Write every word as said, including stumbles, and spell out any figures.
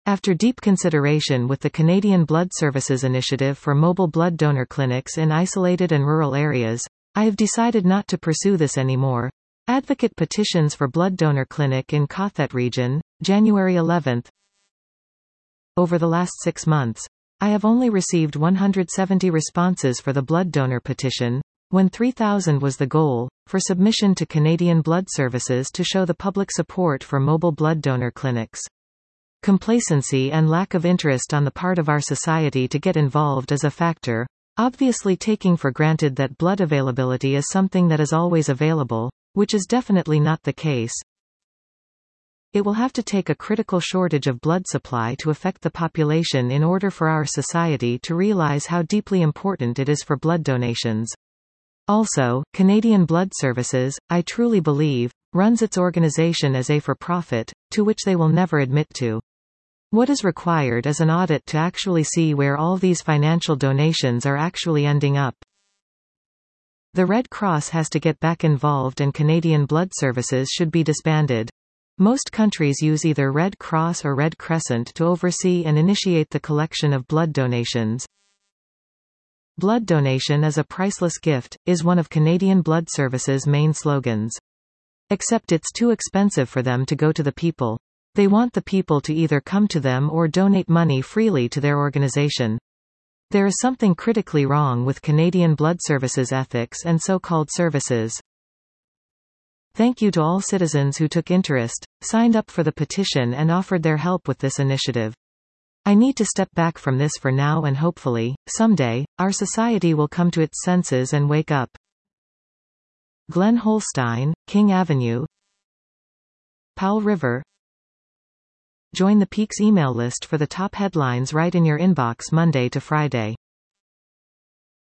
After deep consideration with the Canadian Blood Services Initiative for mobile blood donor clinics in isolated and rural areas, I have decided not to pursue this anymore. Advocate petitions for blood donor clinic in Cothet region, January eleventh. Over the last six months, I have only received one hundred seventy responses for the blood donor petition, when three thousand was the goal, for submission to Canadian Blood Services to show the public support for mobile blood donor clinics. Complacency and lack of interest on the part of our society to get involved is a factor, obviously taking for granted that blood availability is something that is always available, which is definitely not the case. It will have to take a critical shortage of blood supply to affect the population in order for our society to realize how deeply important it is for blood donations. Also, Canadian Blood Services, I truly believe, runs its organization as a for-profit, to which they will never admit to. What is required is an audit to actually see where all these financial donations are actually ending up. The Red Cross has to get back involved and Canadian Blood Services should be disbanded. Most countries use either Red Cross or Red Crescent to oversee and initiate the collection of blood donations. Blood donation is a priceless gift, is one of Canadian Blood Services' main slogans. Except it's too expensive for them to go to the people. They want the people to either come to them or donate money freely to their organization. There is something critically wrong with Canadian Blood Services ethics and so-called services. Thank you to all citizens who took interest, signed up for the petition and offered their help with this initiative. I need to step back from this for now and hopefully, someday, our society will come to its senses and wake up. Glenn Holstein, King Avenue, Powell River. Join the Peaks email list for the top headlines right in your inbox Monday to Friday.